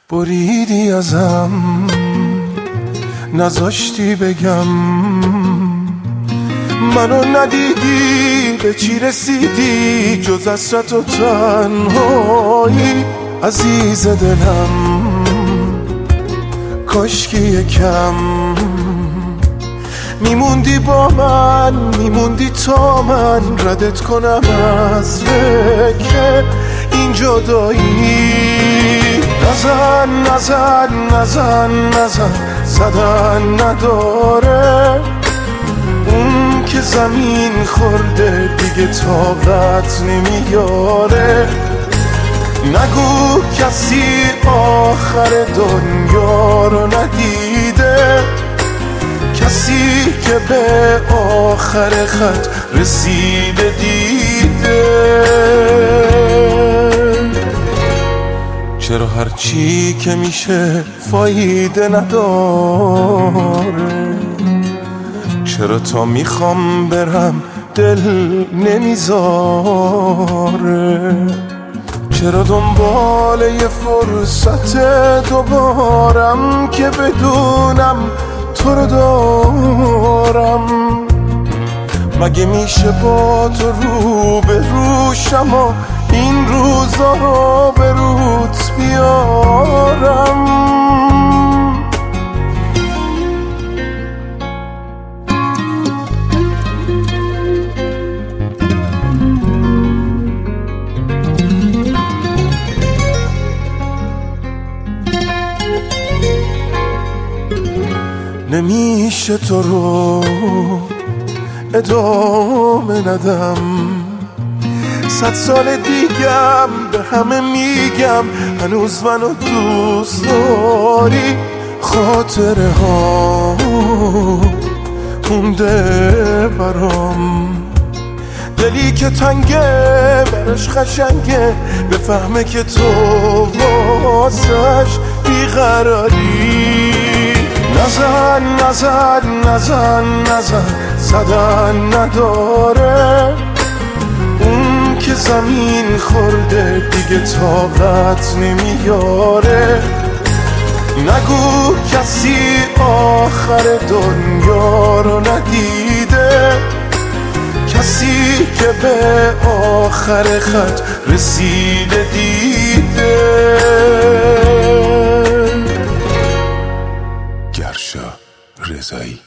بریدی ازم، نذاشتی بگم، منو ندیدی، به چی رسیدی جز حسرت و تنهایی. عزیز دلم کاشکی یکم میموندی با من، میموندی تا من ردت کنم از فکر این جدایی. نزن نزن نزن نزن، زدن نداره، اون که زمین خورده دیگه طاقت نمیاره. نگو کسی آخر دنیا رو ندیده، کسی که به آخر خط رسیده دیده. چرا هرچی که میشه فایده نداره؟ چرا تا میخوام برم دل نمیذاره؟ چرا دنبال یه فرصت دوبارم که بدونم تو رو دارم؟ مگه میشه با تو رو به روشم و این روزا رو به روت بیارم؟ نمیشه تو رو ادامه ندم، 100 سال دیگم به همه میگم هنوز منو دوست داری. خاطره ها مونده برام، دلی که تنگه برش قشنگه، بفهمه که تو واسش بیقراری. نزن نزن نزن نزن، زدن نداره، اون که زمین خورده دیگه طاقت نمیاره. نگو کسی آخر دنیا رو ندیده، کسی که به آخر خط رسیده دیده. گرشا رضایی.